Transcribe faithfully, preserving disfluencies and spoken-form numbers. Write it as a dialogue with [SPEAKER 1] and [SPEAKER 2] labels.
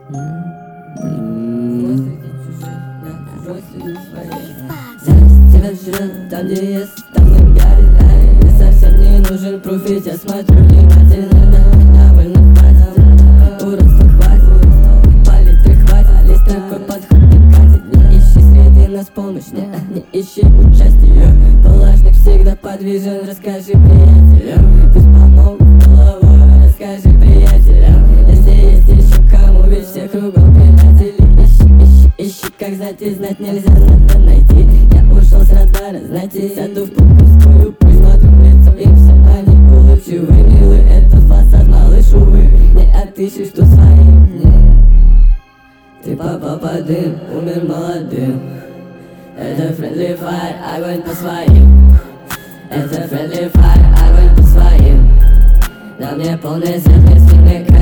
[SPEAKER 1] Тебя жрет там, где ест, там и горит. Мне совсем не нужен профит, я смотрю внимательно. Довольно хватит, уродства хватит, палитры хватит. Есть такой подход, не катит. Не ищи среди нас помощь, не, не ищи участия. Палашник всегда подвижен, расскажи приятелям. Пусть помогут головой, расскажи приятелям. Если есть еще кому, ведь все кругом предатели. Ищи, ищи, ищи, как знать и знать нельзя, надо найти. Я ушел с радара, знаете, сяду в пупковскую, пусть смотрю в лицо им всем, они улыбчивы, милы. Это фасад, малыш, увы, не отыщешь тут своим. Ты попал под дым, умер молодым. Это friendly fire, огонь по своим. Это friendly fire, огонь по своим. На мне полный свет, мне